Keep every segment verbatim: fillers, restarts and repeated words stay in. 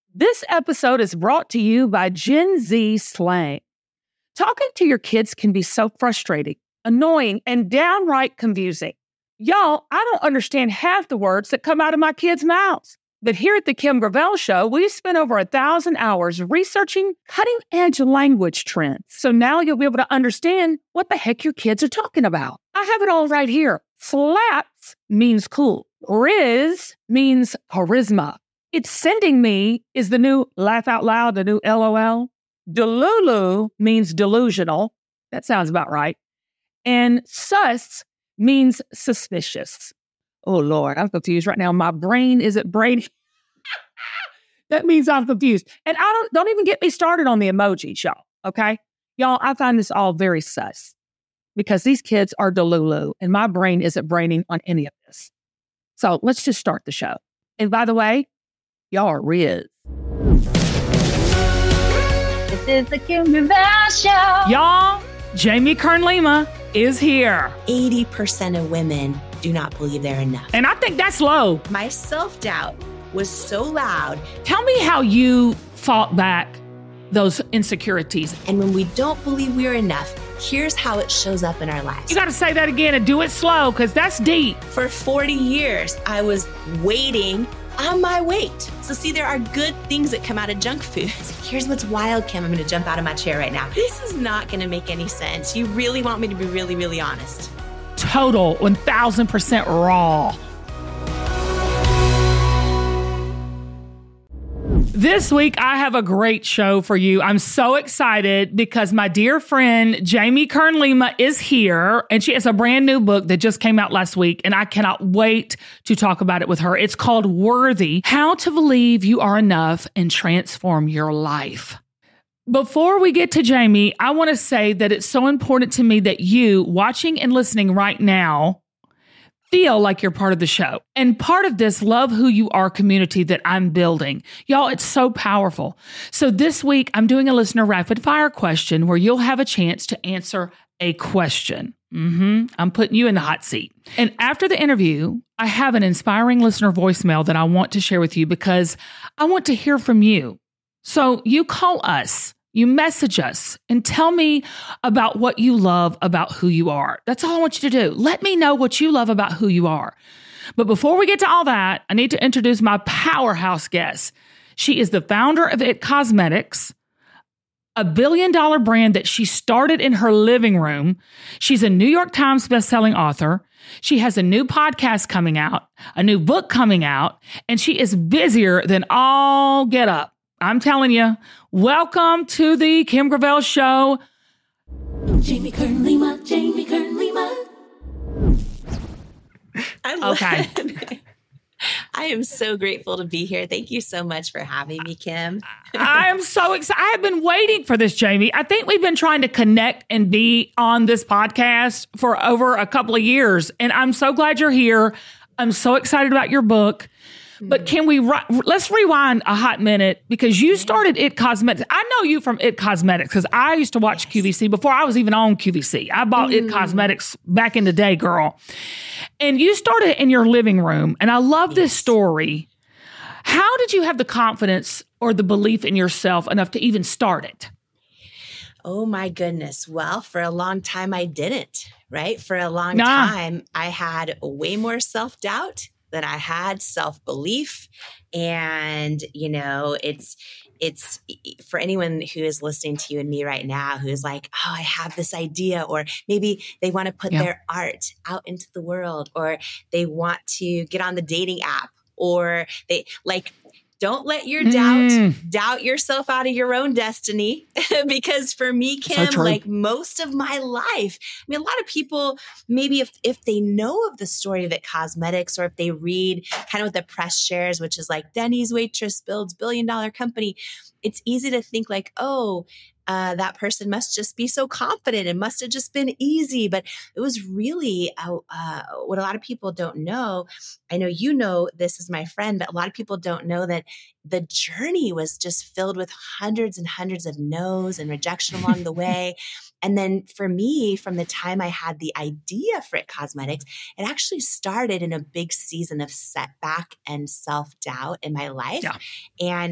This episode is brought to you by Gen Z slang. Talking to your kids can be so frustrating, annoying, and downright confusing. Y'all, I don't understand half the words that come out of my kids' mouths. But here at the Kim Gravel Show, we've spent over a thousand hours researching cutting-edge language trends. So now you'll be able to understand what the heck your kids are talking about. I have it all right here. Slaps means cool. Riz means charisma. It's sending me is the new laugh out loud, the new L O L. Delulu means delusional. That sounds about right. And sus means suspicious. Oh, Lord, I'm confused right now. My brain isn't braining. That means I'm confused. And I don't, don't even get me started on the emojis, y'all, okay? Y'all, I find this all very sus because these kids are delulu and my brain isn't braining on any of this. So let's just start the show. And by the way, y'all are Riz. This is the Kim Gravel Show. Y'all, Jamie Kern-Lima is here. eighty percent of women do not believe they're enough. And I think that's low. My self-doubt was so loud. Tell me how you fought back those insecurities. And when we don't believe we're enough, here's how it shows up in our lives. You got to say that again and do it slow because that's deep. For forty years, I was waiting on my weight. So see, there are good things that come out of junk food. Here's what's wild, Kim. I'm going to jump out of my chair right now. This is not going to make any sense. You really want me to be really, really honest? Total one thousand percent raw. This week, I have a great show for you. I'm so excited because my dear friend, Jamie Kern-Lima, is here, and she has a brand new book that just came out last week, and I cannot wait to talk about it with her. It's called Worthy: How to Believe You Are Enough and Transform Your Life. Before we get to Jamie, I want to say that it's so important to me that you, watching and listening right now, feel like you're part of the show and part of this Love Who You Are community that I'm building. Y'all, it's so powerful. So this week, I'm doing a listener rapid fire question where you'll have a chance to answer a question. Mm-hmm. I'm putting you in the hot seat. And after the interview, I have an inspiring listener voicemail that I want to share with you because I want to hear from you. So you call us. You message us and tell me about what you love about who you are. That's all I want you to do. Let me know what you love about who you are. But before we get to all that, I need to introduce my powerhouse guest. She is the founder of It Cosmetics, a billion dollar brand that she started in her living room. She's a New York Times bestselling author. She has a new podcast coming out, a new book coming out, and she is busier than all get up. I'm telling you, welcome to the Kim Gravel Show. Jamie Kern-Lima, Jamie Kern-Lima. I love Okay. it. I am so grateful to be here. Thank you so much for having me, Kim. I am so excited. I have been waiting for this, Jamie. I think we've been trying to connect and be on this podcast for over a couple of years, and I'm so glad you're here. I'm so excited about your book. But can we, let's rewind a hot minute because you started It Cosmetics. I know you from It Cosmetics because I used to watch yes. Q V C before I was even on Q V C. I bought mm. It Cosmetics back in the day, girl. And you started in your living room. And I love yes. this story. How did you have the confidence or the belief in yourself enough to even start it? Oh my goodness. Well, for a long time, I didn't, right? For a long nah. time, I had way more self-doubt that I had, self-belief. And, you know, it's, it's for anyone who is listening to you and me right now, who's like, oh, I have this idea, or maybe they want to put yeah. their art out into the world, or they want to get on the dating app, or they like, don't let your doubt mm. doubt yourself out of your own destiny. Because for me, Kim, so like most of my life, I mean, a lot of people, maybe if, if they know of the story of It Cosmetics, or if they read kind of what the press shares, which is like Denny's waitress builds billion dollar company, it's easy to think like, oh, Uh, that person must just be so confident. It must have just been easy. But it was really uh, uh, what a lot of people don't know. I know you know this as my friend, but a lot of people don't know that the journey was just filled with hundreds and hundreds of no's and rejection along the way. And then for me, from the time I had the idea for It Cosmetics, it actually started in a big season of setback and self-doubt in my life. Yeah. And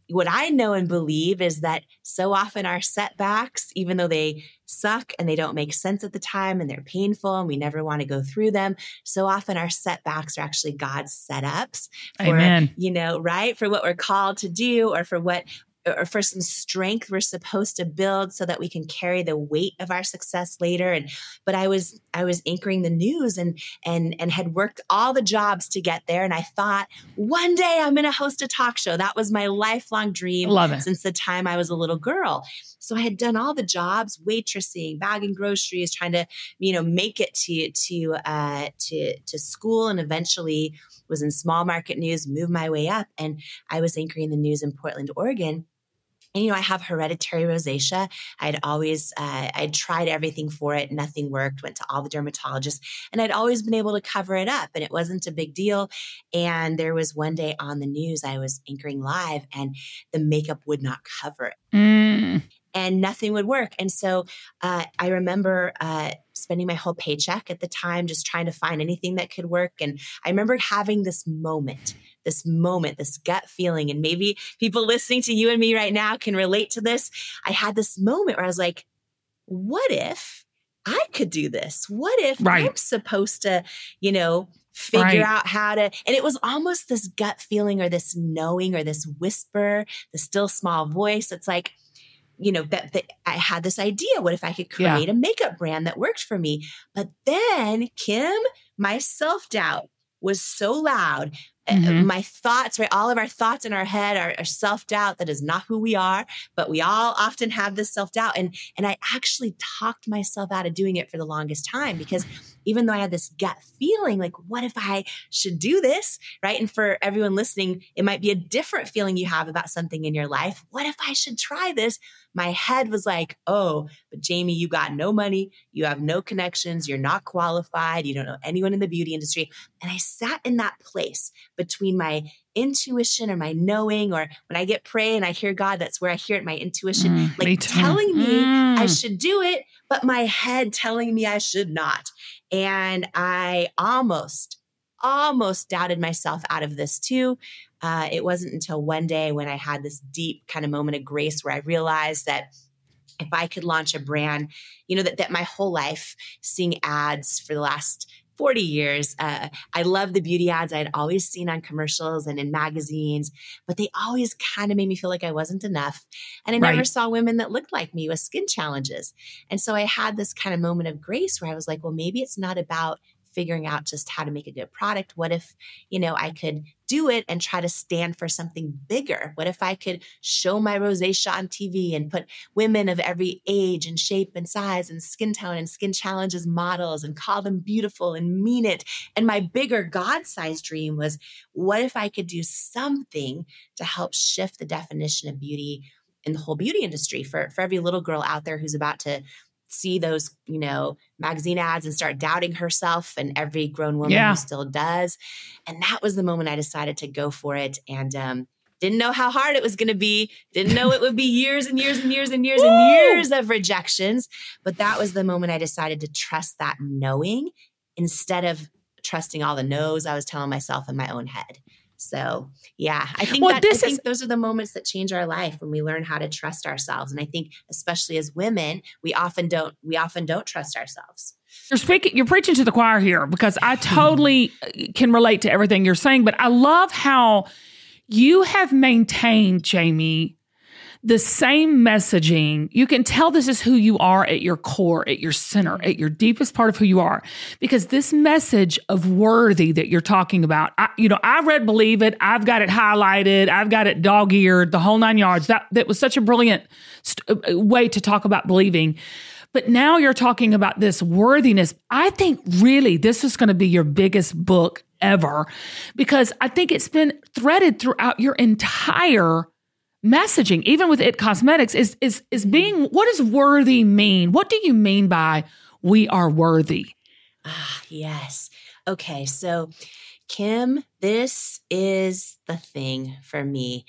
what I know and believe is that so often our setbacks, even though they suck and they don't make sense at the time and they're painful and we never want to go through them, so often our setbacks are actually God's setups for, Amen. you know, right? For what we're called to do or for what or for some strength we're supposed to build so that we can carry the weight of our success later. And, but I was, I was anchoring the news and, and, and had worked all the jobs to get there. And I thought one day I'm going to host a talk show. That was my lifelong dream Love it. since the time I was a little girl. So I had done all the jobs, waitressing, bagging groceries, trying to, you know, make it to, to, uh, to, to school, and eventually was in small market news, moved my way up. And I was anchoring the news in Portland, Oregon. And, you know, I have hereditary rosacea. I'd always, uh, I'd tried everything for it. Nothing worked, went to all the dermatologists, and I'd always been able to cover it up, and it wasn't a big deal. And there was one day on the news, I was anchoring live and the makeup would not cover it. Mm. And nothing would work. And so uh, I remember uh, spending my whole paycheck at the time just trying to find anything that could work. And I remember having this moment, this moment, this gut feeling. And maybe people listening to you and me right now can relate to this. I had this moment where I was like, what if I could do this? What if Right. I'm supposed to, you know, figure Right. out how to, and it was almost this gut feeling or this knowing or this whisper, the still small voice. It's like, you know, that, that I had this idea. What if I could create Yeah. a makeup brand that worked for me? But then, Kim, my self-doubt was so loud. Mhm. Uh, my thoughts, right? All of our thoughts in our head are, are self-doubt. That is not who we are, but we all often have this self-doubt. And, and I actually talked myself out of doing it for the longest time, because even though I had this gut feeling, like, what if I should do this, right? And for everyone listening, it might be a different feeling you have about something in your life. What if I should try this? My head was like, oh, but Jamie, you got no money. You have no connections. You're not qualified. You don't know anyone in the beauty industry. And I sat in that place between my intuition or my knowing, or when I get pray and I hear God, that's where I hear it, my intuition, Mm, me like too. telling me I Mm. should do it, but my head telling me I should not. And I almost, almost doubted myself out of this too. Uh, it wasn't until one day when I had this deep kind of moment of grace where I realized that if I could launch a brand, you know, that, that my whole life seeing ads for the last forty years, uh, I love the beauty ads I had always seen on commercials and in magazines, but they always kind of made me feel like I wasn't enough. And I never Right. saw women that looked like me with skin challenges. And so I had this kind of moment of grace where I was like, well, maybe it's not about figuring out just how to make a good product. What if, you know, I could do it and try to stand for something bigger? What if I could show my rosacea on T V and put women of every age and shape and size and skin tone and skin challenges models and call them beautiful and mean it? And my bigger God-sized dream was, what if I could do something to help shift the definition of beauty in the whole beauty industry for, for every little girl out there who's about to see those, you know, magazine ads and start doubting herself, and every grown woman Yeah. who still does. And that was the moment I decided to go for it. And um, didn't know how hard it was going to be. Didn't know it would be years and years and years and years and years of rejections. But that was the moment I decided to trust that knowing instead of trusting all the no's I was telling myself in my own head. So yeah, I think Well, that this I think is- those are the moments that change our life when we learn how to trust ourselves. And I think especially as women, we often don't we often don't trust ourselves. You're speaking, you're preaching to the choir here, because I totally can relate to everything you're saying. But I love how you have maintained, Jamie, the same messaging. You can tell this is who you are at your core, at your center, at your deepest part of who you are, because this message of worthy that you're talking about, I, you know, I read Believe It. I've got it highlighted. I've got it dog-eared, the whole nine yards. That, that was such a brilliant st- way to talk about believing. But now you're talking about this worthiness. I think really this is going to be your biggest book ever, because I think it's been threaded throughout your entire messaging, even with It Cosmetics, is is is being, what does worthy mean? What do you mean by we are worthy? Ah, yes. Okay, so Kim, this is the thing for me.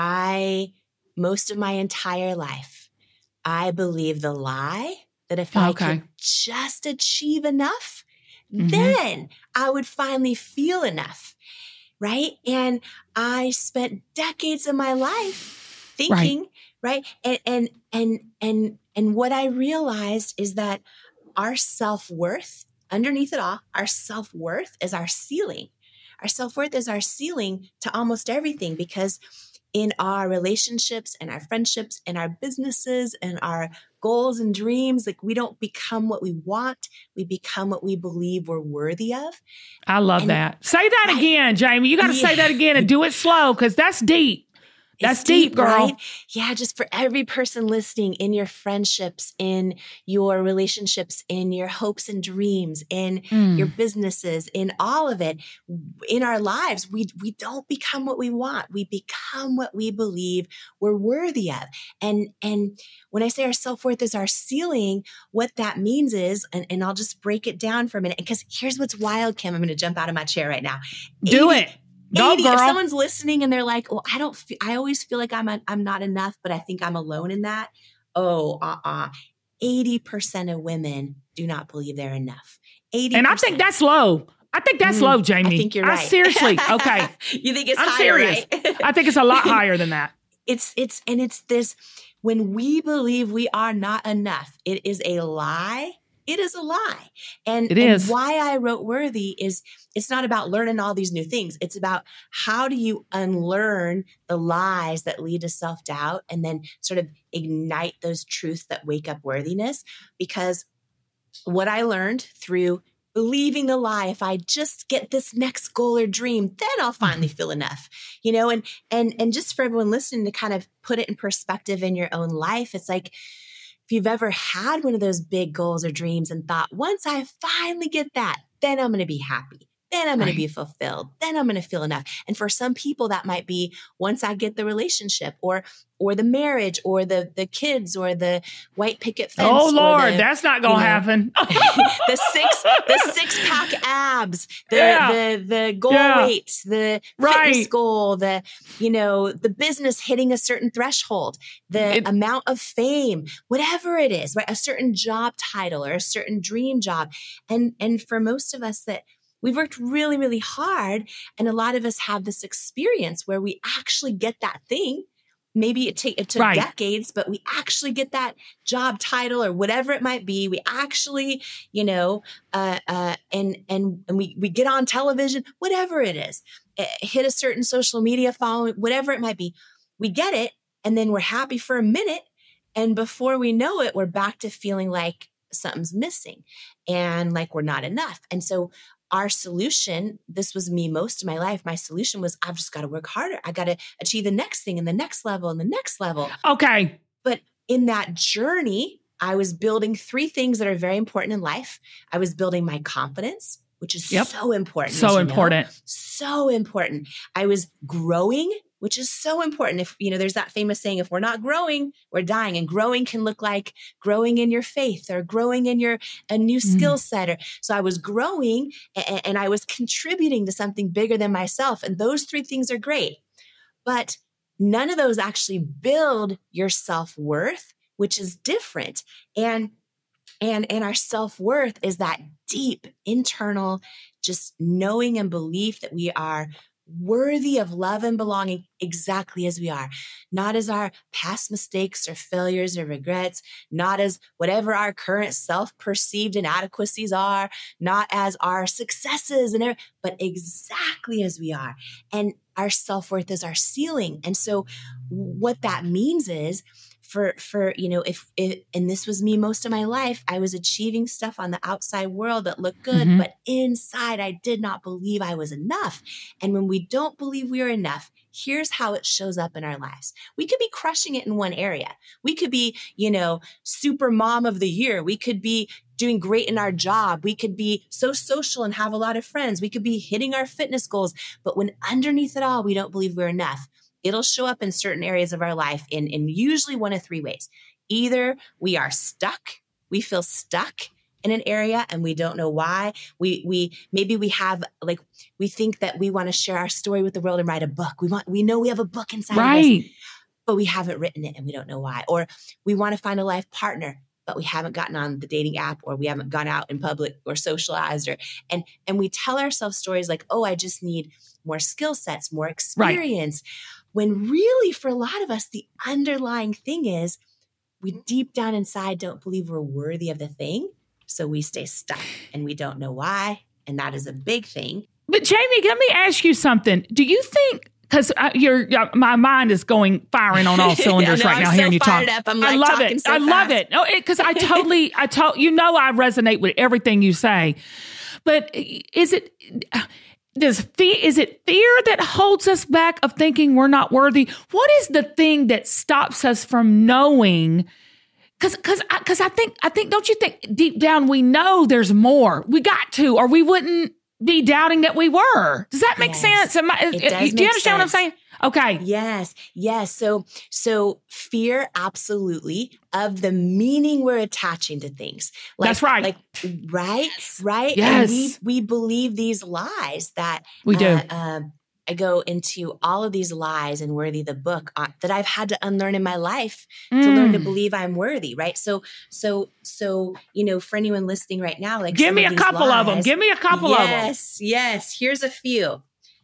I, most of my entire life, I believe the lie that if I Okay. could just achieve enough, Mhm. then I would finally feel enough, right? And I spent decades of my life thinking, right? right? And, and, and, and, and what I realized is that our self-worth, underneath it all, our self-worth is our ceiling. Our self-worth is our ceiling to almost everything, because in our relationships and our friendships and our businesses and our goals and dreams, like we don't become what we want. We become what we believe we're worthy of. I love and that. Say that I, again, Jamie. You got to yeah. say that again and do it slow, because that's deep. That's deep, deep, girl. Right? Yeah, just for every person listening, in your friendships, in your relationships, in your hopes and dreams, in mm. your businesses, in all of it, in our lives, we we don't become what we want. We become what we believe we're worthy of. And and when I say our self-worth is our ceiling, what that means is, and, and I'll just break it down for a minute, because here's what's wild, Kim. I'm going to jump out of my chair right now. Do eighty, it. Go, eighty, girl. If someone's listening and they're like, well, I don't, feel, I always feel like I'm, a, I'm not enough, but I think I'm alone in that. Oh, uh-uh. eighty percent of women do not believe they're enough. eighty percent. And I think that's low. I think that's mm, low, Jamie. I think you're right. I, seriously. Okay. You think it's I'm higher, serious. right? I think it's a lot higher than that. It's, it's, and it's this, when we believe we are not enough, it is a lie. It is a lie. And, it and is. why I wrote Worthy is it's not about learning all these new things. It's about how do you unlearn the lies that lead to self-doubt and then sort of ignite those truths that wake up worthiness. Because what I learned through believing the lie, if I just get this next goal or dream, then I'll finally feel enough, you know, and, and, and just for everyone listening to kind of put it in perspective in your own life, it's like, if you've ever had one of those big goals or dreams and thought, once I finally get that, then I'm going to be happy. Then I'm going right. to be fulfilled. Then I'm going to feel enough. And for some people, that might be once I get the relationship or or the marriage or the the kids or the white picket fence. Oh, Lord, the, that's not going to you know, happen. the six the six pack abs, the yeah. the the goal yeah. weight, the right. fitness goal, the you know the business hitting a certain threshold, the it, amount of fame, whatever it is, right? A certain job title or a certain dream job, and and for most of us that. We've worked really, really hard. And a lot of us have this experience where we actually get that thing. Maybe it, take, it took right. decades, but we actually get that job title or whatever it might be. We actually, you know, uh, uh, and and and we, we get on television, whatever it is, uh, hit a certain social media following, whatever it might be. We get it. And then we're happy for a minute. And before we know it, we're back to feeling like something's missing and like we're not enough. And so our solution, this was me most of my life. My solution was I've just got to work harder. I got to achieve the next thing and the next level and the next level. Okay. But in that journey, I was building three things that are very important in life. I was building my confidence, which is yep. so important. So important. Know. So important. I was growing, which is so important. If, you know, there's that famous saying, if we're not growing, we're dying. And growing can look like growing in your faith or growing in your, a new mm. skill set. Or, so I was growing and, and I was contributing to something bigger than myself. And those three things are great, but none of those actually build your self-worth, which is different. And, and, and our self-worth is that deep internal, just knowing and belief that we are worthy of love and belonging exactly as we are, not as our past mistakes or failures or regrets, not as whatever our current self-perceived inadequacies are, not as our successes and everything, but exactly as we are. And our self-worth is our ceiling. And so what that means is for, for, you know, if, if, and this was me most of my life, I was achieving stuff on the outside world that looked good, mm-hmm. but inside I did not believe I was enough. And when we don't believe we are enough, here's how it shows up in our lives. We could be crushing it in one area. We could be, you know, super mom of the year. We could be doing great in our job. We could be so social and have a lot of friends. We could be hitting our fitness goals. But when underneath it all, we don't believe we're enough, it'll show up in certain areas of our life in, in usually one of three ways. Either we are stuck, we feel stuck in an area and we don't know why. We, we, maybe we have like, we think that we want to share our story with the world and write a book. We want, we know we have a book inside right. of us, but we haven't written it and we don't know why. Or we want to find a life partner, but we haven't gotten on the dating app or we haven't gone out in public or socialized or, and, and we tell ourselves stories like, oh, I just need more skill sets, more experience. when really for a lot of us, the underlying thing is we deep down inside don't believe we're worthy of the thing. So we stay stuck and we don't know why. And that is a big thing. But Jamie, let me ask you something. Do you think, because your my mind is going firing on all cylinders no, right I'm now so hearing you talk. Up. I'm like I love it. So I fast. love it. No, because I totally, I told you know, I resonate with everything you say. But is it does fear? Is it fear that holds us back of thinking we're not worthy? What is the thing that stops us from knowing? Because because because I think I think don't you think deep down we know there's more? We got to, or we wouldn't be doubting that we were. Does that make yes. sense? Am I, it does do you make understand sense. what I'm saying? Okay. Yes. Yes. So, so fear absolutely of the meaning we're attaching to things. Like, That's right. Like, right. Yes. Right. Yes. And we, we believe these lies that we do. Uh, uh, I go into all of these lies in Worthy the book uh, that I've had to unlearn in my life mm. to learn to believe I'm worthy. Right. So, so, so, you know, for anyone listening right now, like give me a couple lies, of them. Give me a couple yes, of them. Yes. Yes. Here's a few.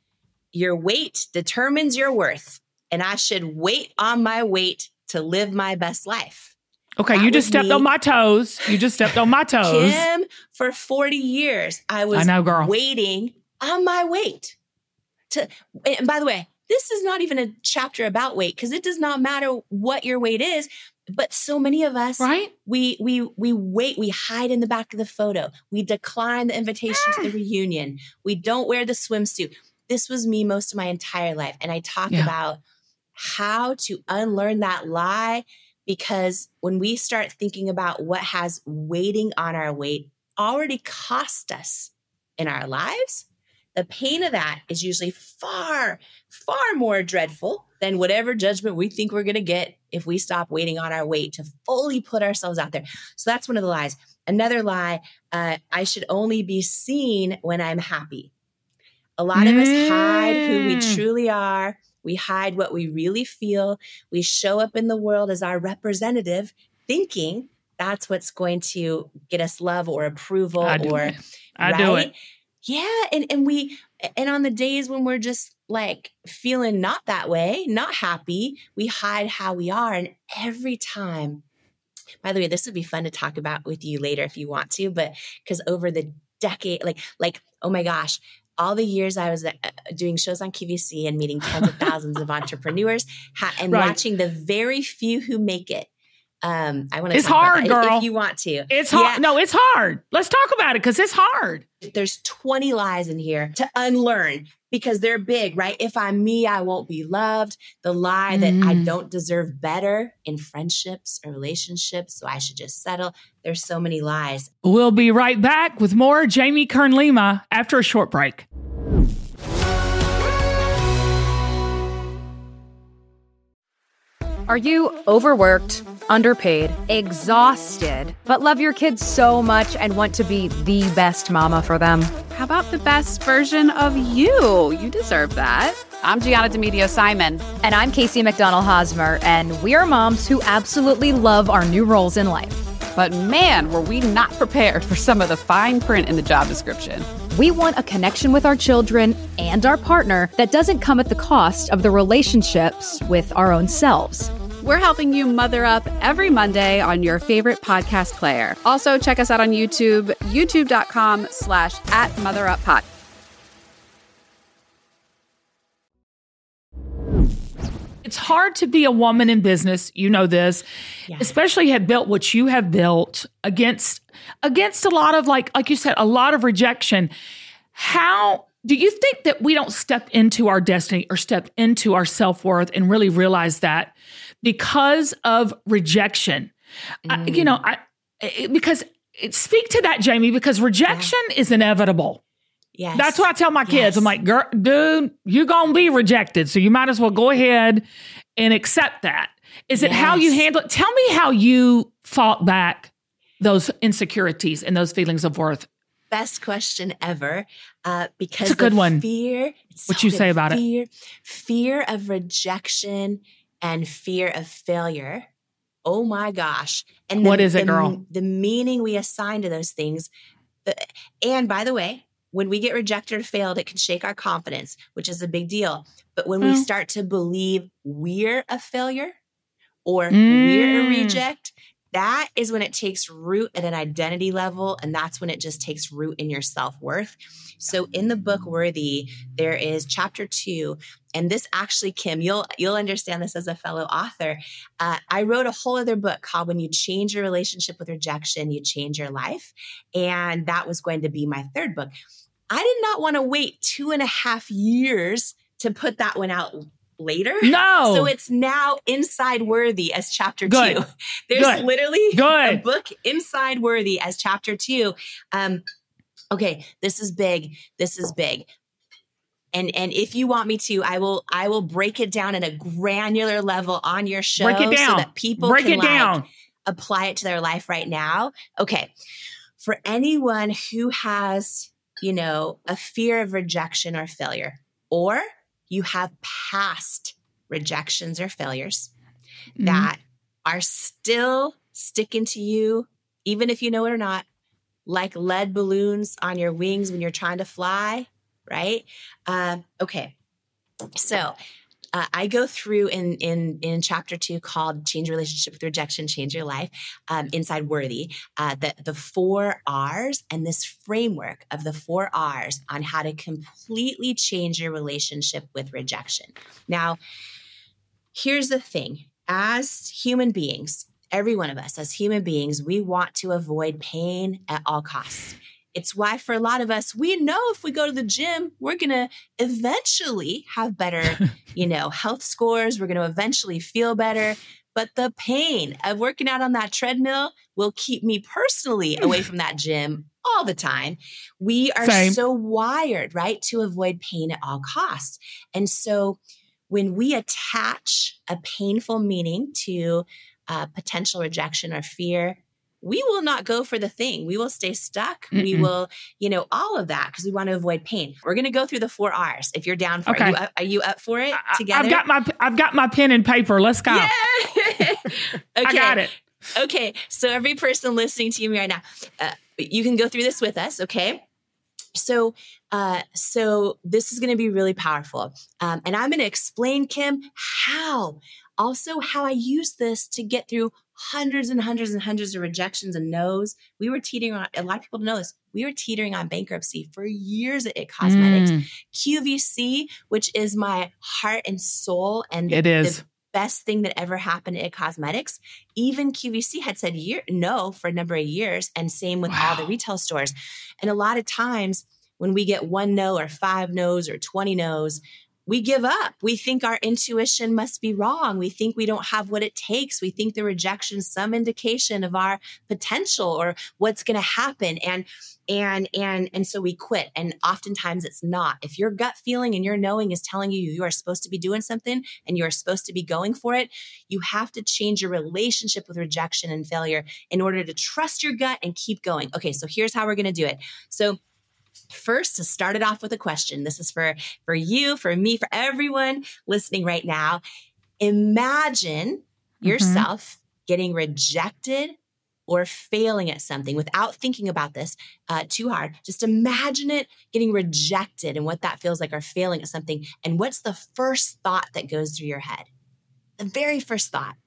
Your weight determines your worth, and I should wait on my weight to live my best life. Okay, that you just stepped me. on my toes. You just stepped on my toes. Kim, for forty years, I was I know, girl. waiting on my weight. To, and by the way, this is not even a chapter about weight because it does not matter what your weight is. But so many of us, right? We we we wait. We hide in the back of the photo. We decline the invitation ah. to the reunion. We don't wear the swimsuit. This was me most of my entire life. And I talk yeah. about how to unlearn that lie, because when we start thinking about what has waiting on our weight already cost us in our lives, the pain of that is usually far, far more dreadful than whatever judgment we think we're going to get if we stop waiting on our weight to fully put ourselves out there. So that's one of the lies. Another lie, uh, I should only be seen when I'm happy. A lot of us hide who we truly are. We hide what we really feel. We show up in the world as our representative, thinking that's what's going to get us love or approval. I do or it. I right? do it. Yeah. And, and we, and on the days when we're just like feeling not that way, not happy, we hide how we are. And every time, by the way, this would be fun to talk about with you later if you want to, but because over the decade, like, like, oh my gosh, all the years I was uh, doing shows on Q V C and meeting tens of thousands of entrepreneurs ha- and right. watching the very few who make it. Um, I want to. It's talk hard, about that girl. If you want to, it's hard. Yeah. No, it's hard. Let's talk about it because it's hard. There's twenty lies in here to unlearn because they're big, right? If I'm me, I won't be loved. The lie mm. that I don't deserve better in friendships or relationships, so I should just settle. There's so many lies. We'll be right back with more Jamie Kern Lima after a short break. Are you overworked, underpaid, exhausted, but love your kids so much and want to be the best mama for them? How about the best version of you? You deserve that. I'm Gianna Demedio Simon. And I'm Casey McDonald Hosmer, and we are moms who absolutely love our new roles in life. But man, were we not prepared for some of the fine print in the job description. We want a connection with our children and our partner that doesn't come at the cost of the relationships with our own selves. We're helping you mother up every Monday on your favorite podcast player. Also, check us out on YouTube, youtube.com slash at motheruppod. It's hard to be a woman in business, you know this, yeah. especially have built what you have built against against a lot of, like like you said, a lot of rejection. How do you think that we don't step into our destiny or step into our self-worth and really realize that because of rejection? Mm. I, you know, I because speak to that, Jamie, because rejection yeah. is inevitable. Yes. That's what I tell my kids. Yes. I'm like, girl, dude, you're going to be rejected. So you might as well go ahead and accept that. Is it yes. how you handle it? Tell me how you fought back those insecurities and those feelings of worth. Best question ever. Uh, because it's a good one. Fear. What so you say about fear, it? Fear of rejection and fear of failure. Oh my gosh. And the, what is it, the, girl? The meaning we assign to those things. And by the way, when we get rejected or failed, it can shake our confidence, which is a big deal. But when Mm. we start to believe we're a failure or Mm. we're a reject, that is when it takes root at an identity level. And that's when it just takes root in your self-worth. So in the book Worthy, there is chapter two. And this actually, Kim, you'll you'll understand this as a fellow author. Uh, I wrote a whole other book called When You Change Your Relationship with Rejection, You Change Your Life. And that was going to be my third book. I did not want to wait two and a half years to put that one out later. No. So it's now Inside Worthy as chapter Good. two. There's Good. literally Good. a book Inside Worthy as chapter two. Um, okay, this is big. This is big. And and if you want me to, I will I will break it down at a granular level on your show Break it down. so that people Break can it like, down. apply it to their life right now. Okay. For anyone who has, you know, a fear of rejection or failure, or you have past rejections or failures Mhm. that are still sticking to you, even if you know it or not, like lead balloons on your wings when you're trying to fly, right? Uh, okay. So uh, I go through in, in, in chapter two called Change Your Relationship with Rejection, Change Your Life, um, Inside Worthy, uh, the, the four R's and this framework of the four R's on how to completely change your relationship with rejection. Now, here's the thing. As human beings, every one of us as human beings, we want to avoid pain at all costs. It's why for a lot of us, we know if we go to the gym, we're going to eventually have better, you know, health scores. We're going to eventually feel better. But the pain of working out on that treadmill will keep me personally away from that gym all the time. We are Same. so wired, right, to avoid pain at all costs. And so when we attach a painful meaning to uh, potential rejection or fear, we will not go for the thing. We will stay stuck. Mm-mm. We will, you know, all of that because we want to avoid pain. We're going to go through the four R's. If you're down for Okay. it, are you, up, are you up for it together? I've got my I've got my pen and paper. Let's go. Yeah. Okay. I got it. Okay. So every person listening to me right now, uh, you can go through this with us. Okay. So, uh, so this is going to be really powerful. Um, and I'm going to explain, Kim, how, also how I use this to get through hundreds and hundreds and hundreds of rejections and no's. We were teetering on, a lot of people don't know this, we were teetering on bankruptcy for years at It Cosmetics. Mm. Q V C, which is my heart and soul and it the, is. the best thing that ever happened at It Cosmetics. Even Q V C had said year, no for a number of years, and same with wow. all the retail stores. And a lot of times when we get one no or five no's or twenty no's, we give up. We think our intuition must be wrong. We think we don't have what it takes. We think the rejection is some indication of our potential or what's going to happen. And, and, and, and so we quit. And oftentimes it's not. If your gut feeling and your knowing is telling you you are supposed to be doing something and you are supposed to be going for it, you have to change your relationship with rejection and failure in order to trust your gut and keep going. Okay. So here's how we're going to do it. So first, to start it off with a question. This is for, for you, for me, for everyone listening right now. Imagine mm-hmm. yourself getting rejected or failing at something without thinking about this uh, too hard. Just imagine it getting rejected and what that feels like, or failing at something. And what's the first thought that goes through your head? The very first thought.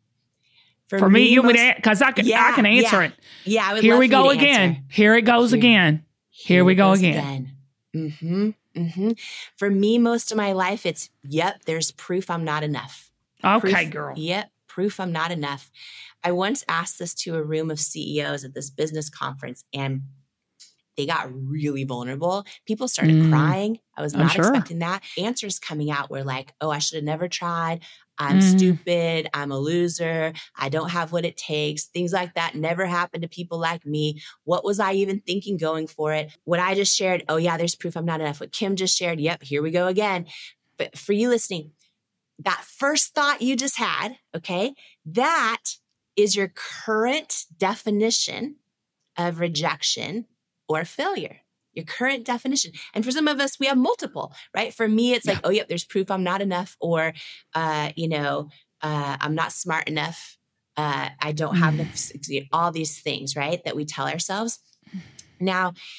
For, for me, me, you most, would, because I can, yeah, I can answer yeah. it. Yeah, I would Here love we for go you to again. answer. Here it goes Here. again. Here, Here we go again. again. Mm-hmm, mm-hmm. For me, most of my life, it's, yep, there's proof I'm not enough. Okay, proof, girl. Yep, proof I'm not enough. I once asked this to a room of C E Os at this business conference, and they got really vulnerable. People started mm, crying. I was not sure. expecting that. Answers coming out were like, oh, I should have never tried. I'm mm. stupid. I'm a loser. I don't have what it takes. Things like that never happened to people like me. What was I even thinking going for it? What I just shared, oh yeah, there's proof I'm not enough. What Kim just shared, yep, here we go again. But for you listening, that first thought you just had, okay, that is your current definition of rejection or failure. Your current definition. And for some of us, we have multiple, right? For me, it's yeah. like, oh, yep, there's proof I'm not enough, or, uh, you know, uh, I'm not smart enough. Uh, I don't have enough, all these things, right? That we tell ourselves. Now,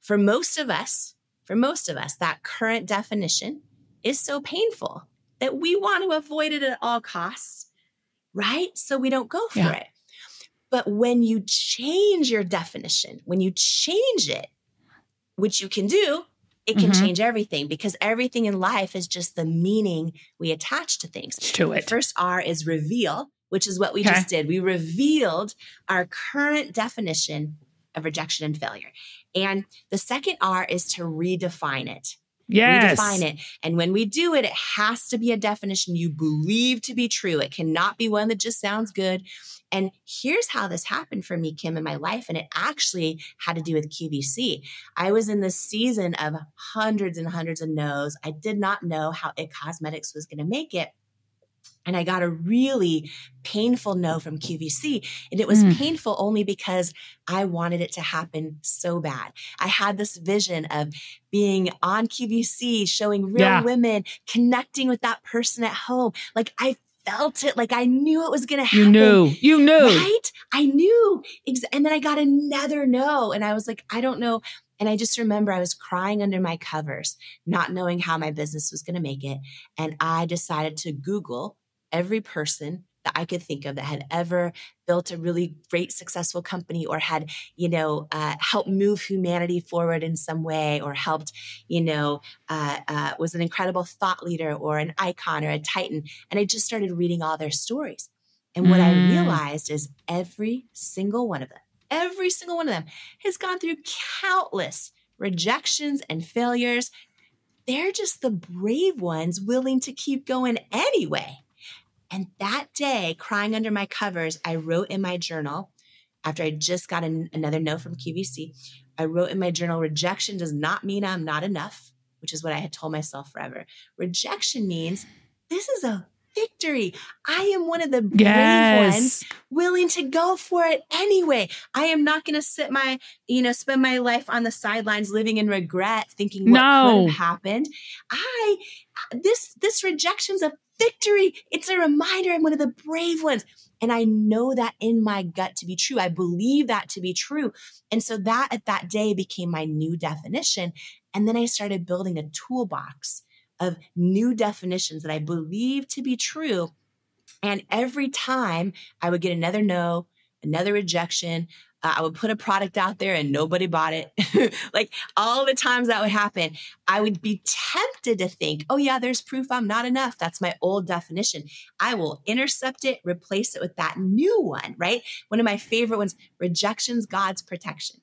for most of us, for most of us, that current definition is so painful that we want to avoid it at all costs, right? So we don't go for Yeah. it. But when you change your definition, when you change it, which you can do, it can Mhm. change everything, because everything in life is just the meaning we attach to things. To The it. first R is reveal, which is what we Okay. just did. We revealed our current definition of rejection and failure. And the second R is to redefine it. Yes. Redefine it. And when we do it, it has to be a definition you believe to be true. It cannot be one that just sounds good. And here's how this happened for me, Kim, in my life. And it actually had to do with Q V C. I was in this season of hundreds and hundreds of no's. I did not know how It Cosmetics was going to make it. And I got a really painful no from Q V C. And it was Mm. painful only because I wanted it to happen so bad. I had this vision of being on Q V C, showing real Yeah. women, connecting with that person at home. Like I felt it, like I knew it was going to happen. You knew. You knew. Right? I knew. Ex- And then I got another no. And I was like, I don't know. And I just remember I was crying under my covers, not knowing how my business was going to make it. And I decided to Google every person that I could think of that had ever built a really great, successful company, or had, you know, uh, helped move humanity forward in some way, or helped, you know, uh, uh, was an incredible thought leader or an icon or a titan. And I just started reading all their stories. And what I Mm. realized is every single one of them, every single one of them has gone through countless rejections and failures. They're just the brave ones willing to keep going anyway. And that day, crying under my covers, I wrote in my journal, after I just got an, another no from Q V C, I wrote in my journal, rejection does not mean I'm not enough, which is what I had told myself forever. Rejection means this is a victory. I am one of the brave Yes. ones willing to go for it anyway. I am not going to sit my, you know, spend my life on the sidelines living in regret, thinking what No. could have happened. I, this, this rejection's a victory. It's a reminder I'm one of the brave ones. And I know that in my gut to be true. I believe that to be true. And so that at that day became my new definition. And then I started building a toolbox of new definitions that I believe to be true. And every time I would get another no, another rejection, uh, I would put a product out there and nobody bought it. Like all the times that would happen, I would be tempted to think, oh yeah, there's proof I'm not enough. That's my old definition. I will intercept it, replace it with that new one, right? One of my favorite ones, rejection's God's protection.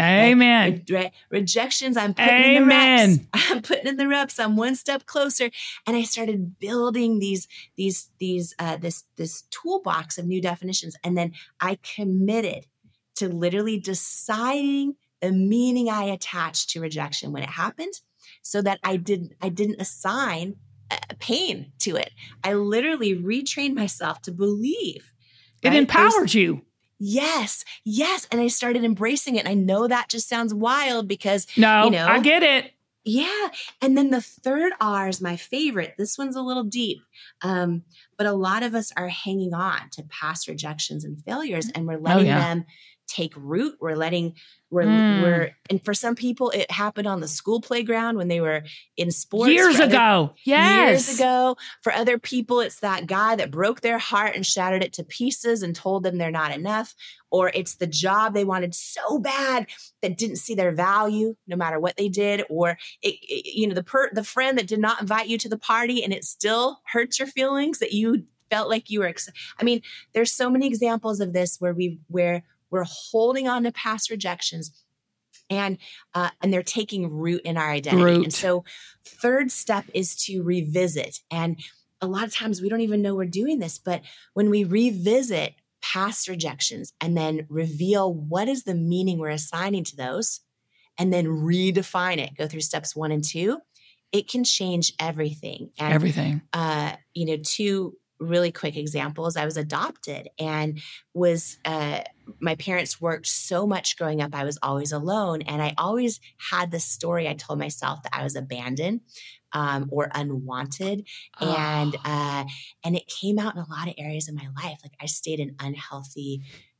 Amen. Re- re- rejections, I'm putting in the Amen. reps. I'm putting in the reps. I'm one step closer. And I started building these, these, these, uh, this, this toolbox of new definitions. And then I committed to literally deciding the meaning I attached to rejection when it happened, so that I didn't, I didn't assign uh, pain to it. I literally retrained myself to believe. It right? empowered There's- you. Yes, yes. And I started embracing it. And I know that just sounds wild because, No, you know, I get it. yeah. And then the third R is my favorite. This one's a little deep. Um, but a lot of us are hanging on to past rejections and failures, and we're letting yeah. them take root. We're letting, we're, Mm. we're, and for some people, it happened on the school playground when they were in sports. Years For other- ago. Yes. Years ago. For other people, it's that guy that broke their heart and shattered it to pieces and told them they're not enough. Or it's the job they wanted so bad that didn't see their value no matter what they did. Or, it, it, you know, the per, the friend that did not invite you to the party and it still hurts your feelings that you felt like you were. Ex- I mean, there's so many examples of this where we, where we're holding on to past rejections. And uh, and they're taking root in our identity. Root. And so third step is to revisit. And a lot of times we don't even know we're doing this, but when we revisit past rejections and then reveal what is the meaning we're assigning to those, and then redefine it, go through steps one and two, it can change everything. And, Everything. uh, you know, two really quick examples. I was adopted and was, uh, my parents worked so much growing up. I was always alone. And I always had this story I told myself that I was abandoned um, or unwanted. Oh. And, uh, and it came out in a lot of areas of my life. Like I stayed in unhealthy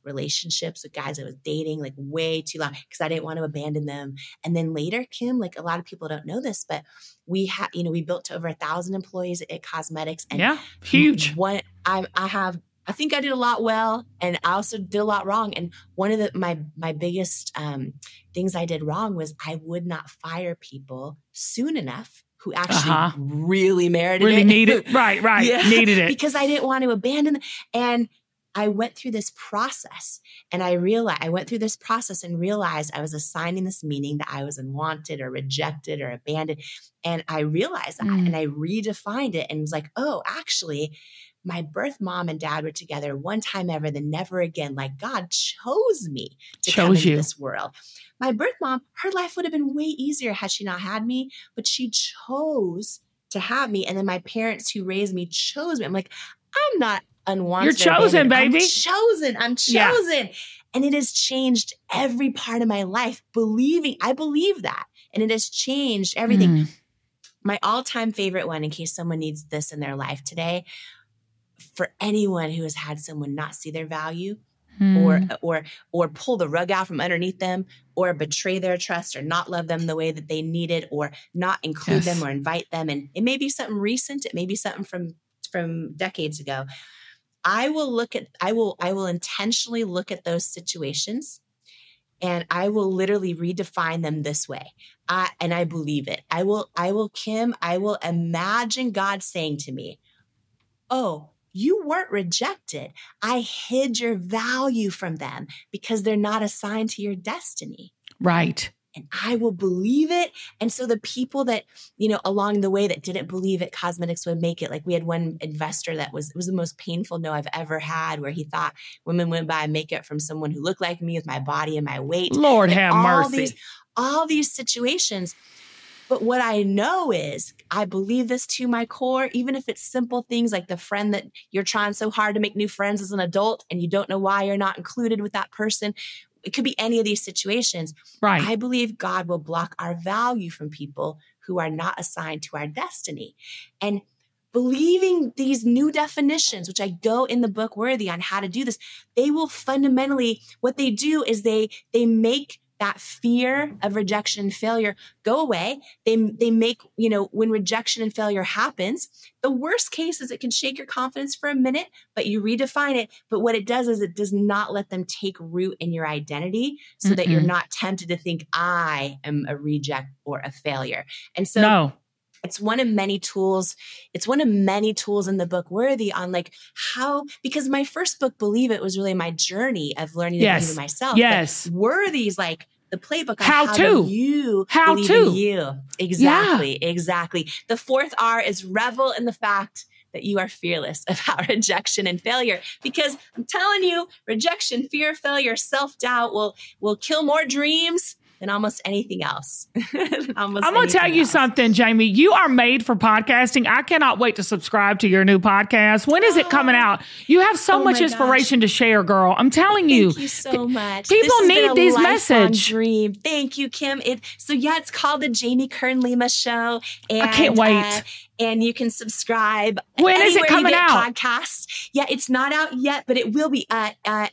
relationships with guys I was dating like way too long because I didn't want to abandon them. And then later, Kim, like a lot of people don't know this, but we had, you know, we built to over a thousand employees at It Cosmetics. And yeah, huge. One, I, I have, I think I did a lot well, and I also did a lot wrong. And one of the my my biggest um, things I did wrong was I would not fire people soon enough who actually uh-huh. really merited really it. Really needed it. Right, right. Yeah. Needed it. Because I didn't want to abandon them. And I went through this process and I realized I went through this process and realized I was assigning this meaning that I was unwanted or rejected or abandoned. And I realized that mm. and I redefined it and was like, oh, actually, my birth mom and dad were together one time ever, then never again. Like God chose me to chose come into you. this world. My birth mom, her life would have been way easier had she not had me, but she chose to have me. And then my parents who raised me chose me. I'm like, I'm not unwanted. You're chosen, baby. I'm chosen. I'm chosen. Yeah. And it has changed every part of my life, believing, I believe that. And it has changed everything. Mm. My all-time favorite one, in case someone needs this in their life today, for anyone who has had someone not see their value hmm. or or or pull the rug out from underneath them or betray their trust or not love them the way that they needed or not include yes. them or invite them. And it may be something recent. It may be something from, from decades ago. I will look at, I will, I will intentionally look at those situations and I will literally redefine them this way. I, and I believe it. I will, I will, Kim, I will imagine God saying to me, oh, you weren't rejected. I hid your value from them because they're not assigned to your destiny. Right. And I will believe it. And so the people that, you know, along the way that didn't believe it, cosmetics would make it. Like we had one investor that was, it was the most painful no I've ever had, where he thought women wouldn't buy makeup from someone who looked like me with my body and my weight. Lord and have all mercy. These, all these situations. But what I know is I believe this to my core, even if it's simple things like the friend that you're trying so hard to make new friends as an adult and you don't know why you're not included with that person. It could be any of these situations. Right. I believe God will block our value from people who are not assigned to our destiny. And believing these new definitions, which I go in the book Worthy on how to do this, they will fundamentally, what they do is they they make that fear of rejection and failure go away. They, they make, you know, when rejection and failure happens, the worst case is it can shake your confidence for a minute, but you redefine it. But what it does is it does not let them take root in your identity so Mm-mm. that you're not tempted to think I am a reject or a failure. And so no. It's one of many tools. It's one of many tools in the book Worthy on like how, because my first book, Believe It, was really my journey of learning to yes. believe in myself. Yes. But Worthy is like the playbook on how, how to you how believe to in you. Exactly. Yeah. Exactly. The fourth R is revel in the fact that you are fearless about rejection and failure, because I'm telling you, rejection, fear, failure, self-doubt will, will kill more dreams than almost anything else. almost I'm going to tell you else. something, Jamie. You are made for podcasting. I cannot wait to subscribe to your new podcast. When is it coming out? You have so oh much inspiration gosh. to share, girl. I'm telling you. Thank you so much. People this need these messages. Dream. Thank you, Kim. It so yeah, it's called the Jamie Kern Lima Show. And, I can't wait. Uh, and you can subscribe. When is it coming out? Podcast. Yeah, it's not out yet, but it will be uh, uh,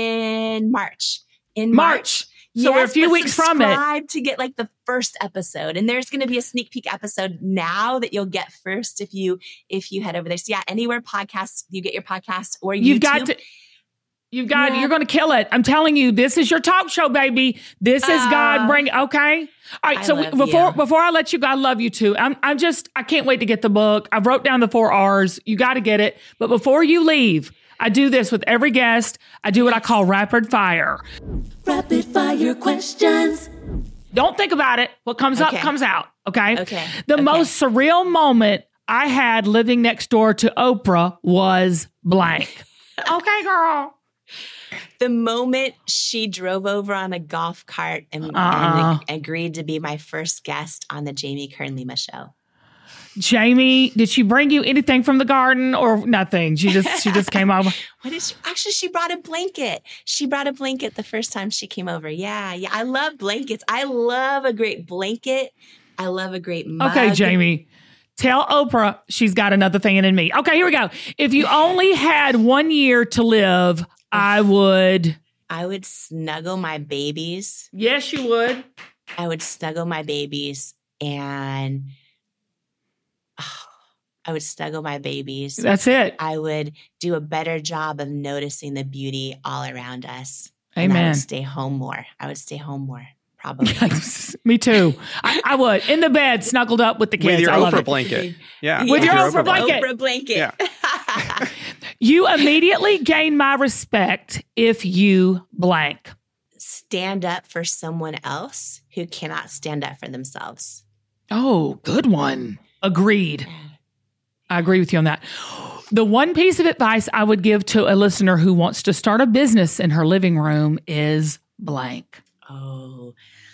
in March. In March. March. So yes, we're a few weeks from it. Subscribe to get like the first episode, and there's going to be a sneak peek episode now that you'll get first if you if you head over there. So yeah, anywhere podcasts you get your podcast or you've YouTube. got to. You've got. Yeah. You're going to kill it. I'm telling you. This is your talk show, baby. This is uh, God bring. Okay. All right. I so love before you. before I let you go, I love you too. I'm I'm just. I can't wait to get the book. I wrote down the four R's. You got to get it. But before you leave, I do this with every guest. I do what I call rapid fire. Rapid fire questions. Don't think about it. What comes okay. up comes out. Okay. Okay. The okay. most surreal moment I had living next door to Oprah was blank. Okay, girl. The moment she drove over on a golf cart and, uh-uh. and agreed to be my first guest on the Jamie Kern Lima Show. Jamie, did she bring you anything from the garden or nothing? She just she just came over. What is she? Actually, she brought a blanket. She brought a blanket the first time she came over. Yeah, yeah. I love blankets. I love a great blanket. I love a great mug. Okay, Jamie. Tell Oprah she's got another thing in me. Okay, here we go. If you only had one year to live, I would I would snuggle my babies. Yes, you would. I would snuggle my babies and oh, I would snuggle my babies. That's it. I would do a better job of noticing the beauty all around us. Amen. And I would stay home more. I would stay home more, probably. Me too. I, I would. In the bed, snuggled up with the kids. With your I love Oprah it. blanket. Yeah. With your Oprah blanket. Oprah blanket. Yeah. You immediately gain my respect if you blank. Stand up for someone else who cannot stand up for themselves. Oh, good one. Agreed. I agree with you on that. The one piece of advice I would give to a listener who wants to start a business in her living room is blank. Oh.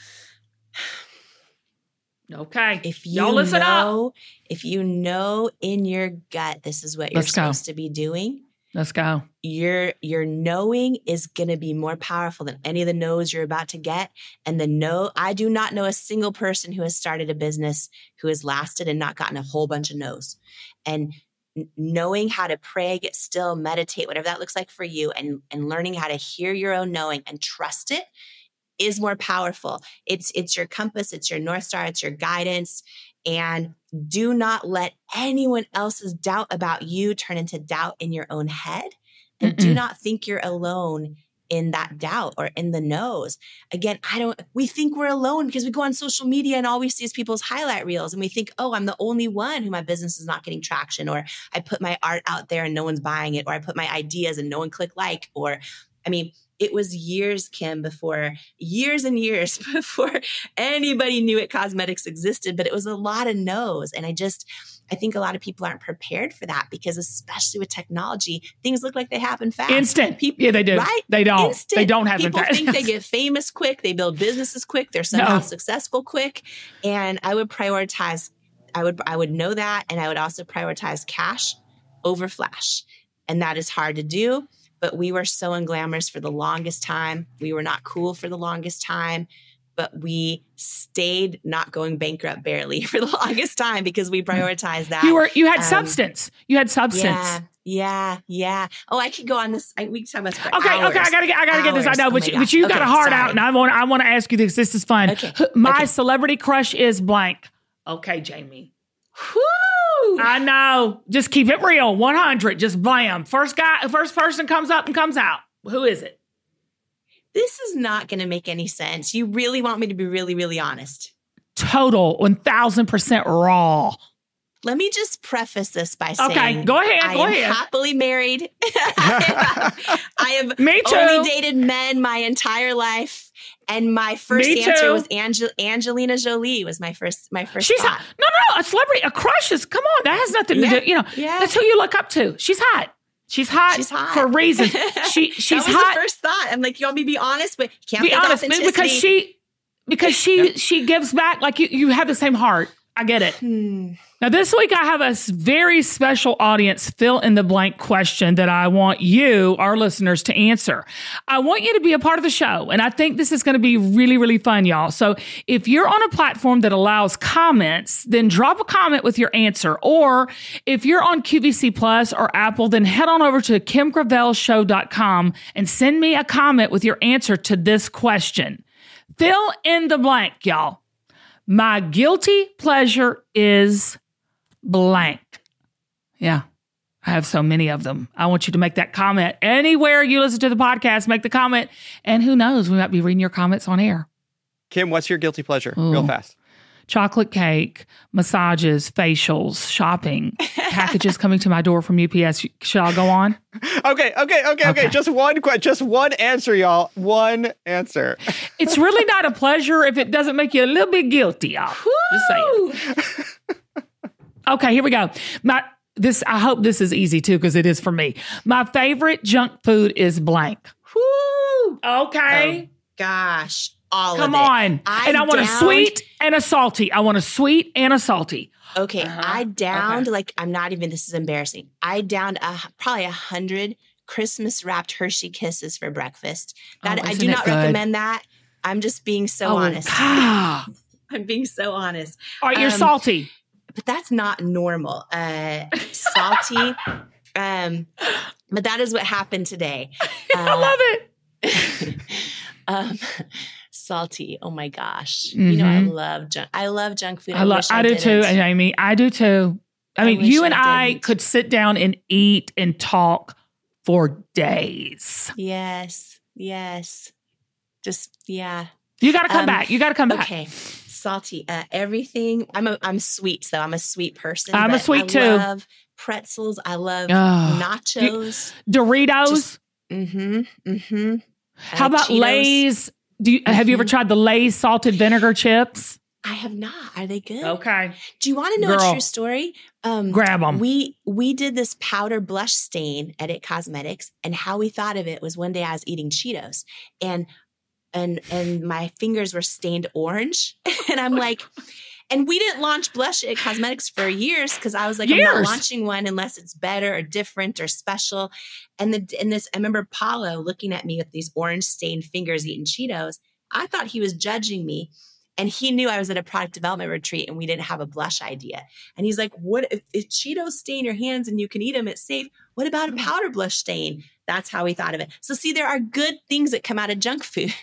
Okay. If you Y'all listen know, up. if you know in your gut this is what you're Let's go. supposed to be doing, Let's go. your your knowing is going to be more powerful than any of the no's you're about to get. And the no, I do not know a single person who has started a business who has lasted and not gotten a whole bunch of no's. And n- knowing how to pray, get still, meditate, whatever that looks like for you, and and learning how to hear your own knowing and trust it is more powerful. It's it's your compass, it's your North Star, it's your guidance. And do not let anyone else's doubt about you turn into doubt in your own head. And Mm-mm. do not think you're alone in that doubt or in the no's. Again, I don't, we think we're alone because we go on social media and all we see is people's highlight reels. And we think, oh, I'm the only one who my business is not getting traction, or I put my art out there and no one's buying it, or I put my ideas and no one clicked like, or, I mean, it was years, Kim, before, years and years before anybody knew It Cosmetics existed, but it was a lot of no's. And I just, I think a lot of people aren't prepared for that because especially with technology, things look like they happen fast. Instant. People, Yeah, they do. Right? They don't. Instant. They don't happen People fast. think they get famous quick. They build businesses quick. They're somehow No. successful quick. And I would prioritize, I would, I would know that. And I would also prioritize cash over flash. And that is hard to do. But we were so unglamorous for the longest time. We were not cool for the longest time, but we stayed not going bankrupt barely for the longest time because we prioritized that. You were, you had Um, substance. You had substance. Yeah, yeah, yeah. Oh, I could go on this. I, we can talk about this for Okay, hours. okay, I gotta get, I gotta get this. I Hours. know, Oh but my you, gosh. but you got Okay, a heart sorry. out, and I want, I want to ask you this. This is fun. Okay, My okay. celebrity crush is blank. Okay, Jamie. Woo! I know. Just keep it real. one hundred. Just blam. First guy, first person comes up and comes out. Who is it? This is not going to make any sense. You really want me to be really, really honest? Total one thousand percent raw. Let me just preface this by saying, Okay, go ahead, I go am ahead. happily married. I have, I have Me too. only dated men my entire life. And my first Me answer too. was Angel- Angelina Jolie was my first, my first She's thought. hot. No, no, no. A celebrity, a crush is, come on. That has nothing Yeah, to do. You know, yeah. that's who you look up to. She's hot. She's hot. She's hot. for reasons. She, she's that was hot. the first thought. I'm like, you want me to be honest, but you can't Be fake honest, authenticity. because she, because she, she gives back. Like you, you have the same heart. I get it. Hmm. Now, this week I have a s- very special audience fill in the blank question that I want you, our listeners, to answer. I want you to be a part of the show, and I think this is going to be really, really fun, y'all. So if you're on a platform that allows comments, then drop a comment with your answer. Or if you're on Q V C Plus or Apple, then head on over to kim gravel show dot com and send me a comment with your answer to this question. Fill in the blank, y'all. My guilty pleasure is blank. Yeah, I have so many of them. I want you to make that comment. Anywhere you listen to the podcast, make the comment. And who knows, we might be reading your comments on air. Kim, what's your guilty pleasure? Ooh. Real fast. Chocolate cake, massages, facials, shopping, packages coming to my door from U P S. Shall I go on? Okay, okay, okay, okay. Okay. Just one que- just one answer, y'all. One answer. It's really not a pleasure if it doesn't make you a little bit guilty, y'all. Just saying. Okay, here we go. My this I hope this is easy too, because it is for me. My favorite junk food is blank. Woo! Okay. Oh, gosh. All Come of it. on. I and I want a downed- sweet and a salty. I want a sweet and a salty. Okay, Uh-huh. I downed, Okay. like, I'm not even, this is embarrassing. I downed a, probably a hundred Christmas wrapped Hershey Kisses for breakfast. That Oh, I isn't do it not good? recommend that. I'm just being so oh, honest. God. I'm being so honest. All right, you're Um, salty. But that's not normal. Uh, salty. um, but that is what happened today. I love it. um, salty. Oh my gosh. Mm-hmm. You know, I love junk. I love junk food. I, I, lo- wish I, I do didn't. too, Amy. I do too. I, I mean, wish you and I I didn't. could sit down and eat and talk for days. Yes. Yes. Just, yeah. You got to come Um, back. You got to come back. Okay. Salty. Uh, everything. I'm a, I'm sweet, so I'm a sweet person. I'm a but sweet I too. love pretzels. I love Oh. nachos. Doritos. Just- mm-hmm. Mm-hmm. How Uh, about Cheetos. Lay's? Do you, have you ever Mhm. tried the Lay's salted vinegar chips? I have not. Are they good? Okay. Do you want to know Girl. a true story? Um, Grab 'em. We we did this powder blush stain at It Cosmetics, and how we thought of it was one day I was eating Cheetos, and and and my fingers were stained orange, and I'm like, and we didn't launch blush at It Cosmetics for years because I was like, I'm Years. not launching one unless it's better or different or special. And the and this, I remember Paulo looking at me with these orange stained fingers eating Cheetos. I thought he was judging me. And he knew I was at a product development retreat and we didn't have a blush idea. And he's like, what if, if Cheetos stain your hands and you can eat them, it's safe. What about a powder blush stain? That's how we thought of it. So see, there are good things that come out of junk food,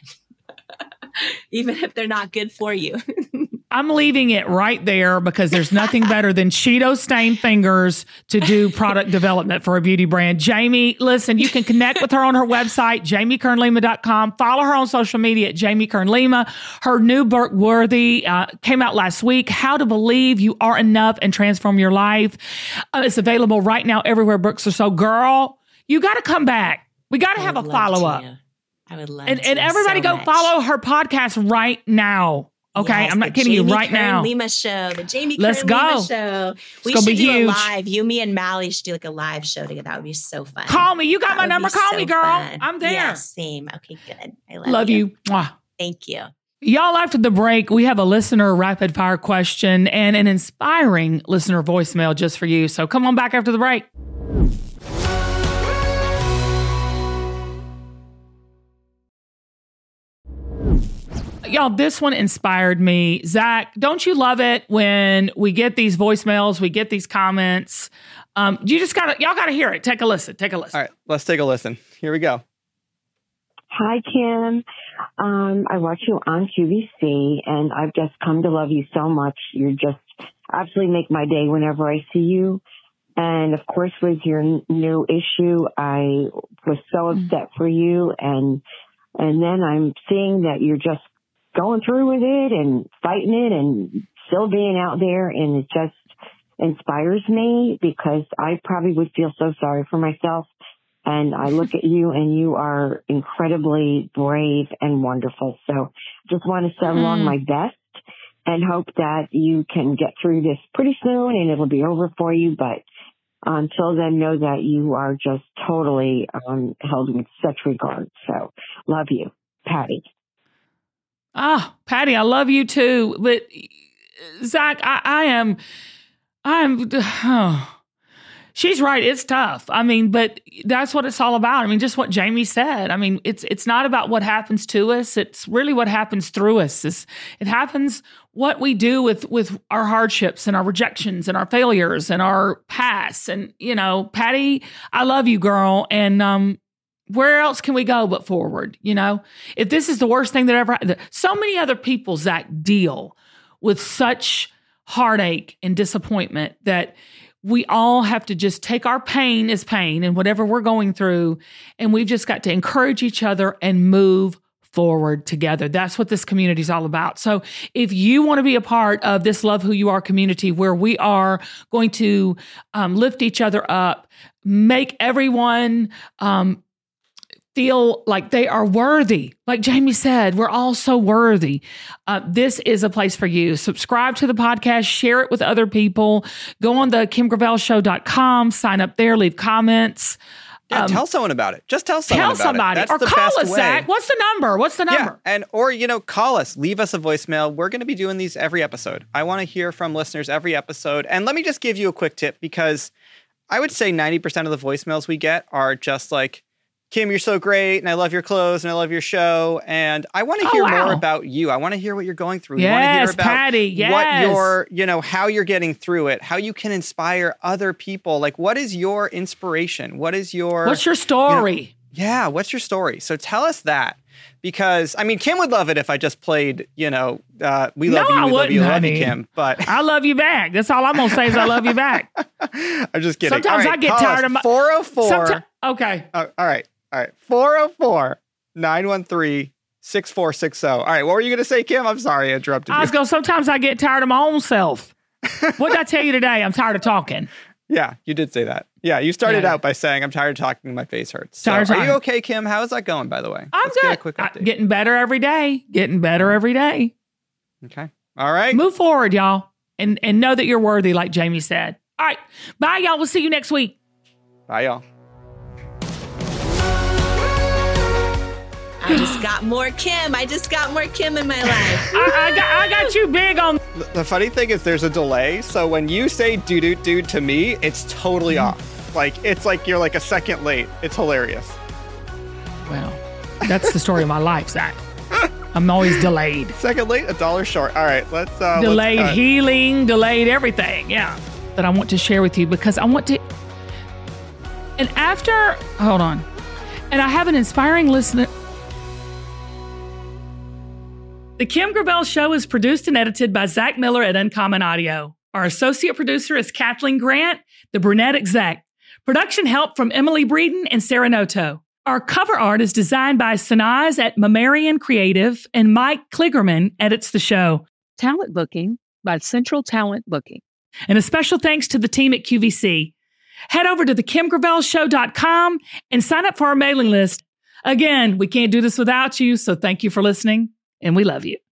even if they're not good for you. I'm leaving it right there because there's nothing better than Cheeto stained fingers to do product development for a beauty brand. Jamie, listen, you can connect with her on her website, jamie kern lima dot com. Follow her on social media at Jamie Kern Lima. Her new book, Worthy, uh, came out last week. How to Believe You Are Enough and Transform Your Life. Uh, it's available right now everywhere books are sold. Girl, you got to come back. We got to I have a would love follow up. to. I would love And, to and everybody so go much. follow her podcast right now. Okay, Yes, I'm the not kidding you Jamie right Kern now. Lima show, the Jamie Let's Kern go. Lima show. We gonna should be do huge. a live. You, me, and Mally should do like a live show together. That would be so fun. Call me. You got That my would number. be Call so me, girl. fun. I'm there. Yeah, same. Okay, good. I love, Love you. Mwah. Thank you. Y'all, after the break, we have a listener rapid fire question and an inspiring listener voicemail just for you. So come on back after the break. Y'all, this one inspired me. Zach, don't you love it when we get these voicemails, we get these comments? Um, you just gotta, y'all gotta hear it. Take a listen. Take a listen. All right, let's take a listen. Here we go. Hi, Kim. Um, I watch you on Q V C, and I've just come to love you so much. You just absolutely make my day whenever I see you. And, of course, with your n- new issue, I was so upset for you. And and then I'm seeing that you're just going through with it and fighting it and still being out there. And it just inspires me because I probably would feel so sorry for myself. And I look at you and you are incredibly brave and wonderful. So just want to send along my best and hope that you can get through this pretty soon and it'll be over for you. But until then, know that you are just totally um, held with such regard. So love you, Patty. Ah, Patty, I love you too. But Zach, I, I am, I'm, oh, she's right. It's tough. I mean, but that's what it's all about. I mean, just what Jamie said. I mean, it's, it's not about what happens to us. It's really what happens through us. It's, it happens what we do with, with our hardships and our rejections and our failures and our past. And, you know, Patty, I love you, girl. And, um, where else can we go but forward? You know, if this is the worst thing that ever happened, so many other people, Zach, deal with such heartache and disappointment that we all have to just take our pain as pain and whatever we're going through. And we've just got to encourage each other and move forward together. That's what this community is all about. So if you want to be a part of this Love Who You Are community where we are going to um, lift each other up, make everyone um, feel like they are worthy. Like Jamie said, we're all so worthy. Uh, this is a place for you. Subscribe to the podcast, share it with other people. Go on the kim gravel show dot com, sign up there, leave comments. Yeah, Um, tell someone about it. Just tell someone Tell about somebody it. That's or the call best us, way. Zach. What's the number? What's the number? Yeah, and or you know, call us, leave us a voicemail. We're going to be doing these every episode. I want to hear from listeners every episode. And let me just give you a quick tip because I would say ninety percent of the voicemails we get are just like, Kim, you're so great, and I love your clothes, and I love your show, and I want to Oh, hear wow. more about you. I want to hear what you're going through. I Yes, want to hear about Patty, yes. what you're, you know, how you're getting through it, how you can inspire other people. Like, what is your inspiration? What is your What's your you know, story? Yeah, what's your story? So tell us that. Because, I mean, Kim would love it if I just played, you know, uh, we love No, you, I we love you, wouldn't, love you, honey. Kim. But I love you back. That's all I'm going to say is I love you back. I'm just kidding. Sometimes All I get call tired us, of my... four oh four. Someti- okay. Uh, all right. All right. four oh four, nine one three, six four six oh. All right. What were you going to say, Kim? I'm sorry I interrupted I was you. going, sometimes I get tired of my own self. What did I tell you today? I'm tired of talking. Yeah, you did say that. Yeah, you started Yeah. out by saying, I'm tired of talking, my face hurts. So, Tired of are you talking. okay, Kim? How is that going, by the way? I'm Let's get a good. quick I- update. getting better every day. Getting better every day. Okay. All right. Move forward, y'all. And, and know that you're worthy, like Jamie said. All right. Bye, y'all. We'll see you next week. Bye, y'all. I just got more Kim. I just got more Kim in my life. I, I, got, I got you big on... The, the funny thing is there's a delay. So when you say doo doo doo to me, it's totally Mm-hmm. off. Like, it's like you're like a second late. It's hilarious. Well, that's the story of my life, Zach. I'm always delayed. Second late, a dollar short. All right, let's... Uh, delayed let's cut. healing, delayed everything. Yeah. That I want to share with you because I want to... And after... Hold on. And I have an inspiring listener... The Kim Gravel Show is produced and edited by Zach Miller at Uncommon Audio. Our associate producer is Kathleen Grant, the brunette exec. Production help from Emily Breeden and Sarah Noto. Our cover art is designed by Sanaz at Mammarian Creative, and Mike Kligerman edits the show. Talent booking by Central Talent Booking. And a special thanks to the team at Q V C. Head over to the kim gravel show dot com and sign up for our mailing list. Again, we can't do this without you, so thank you for listening. And we love you.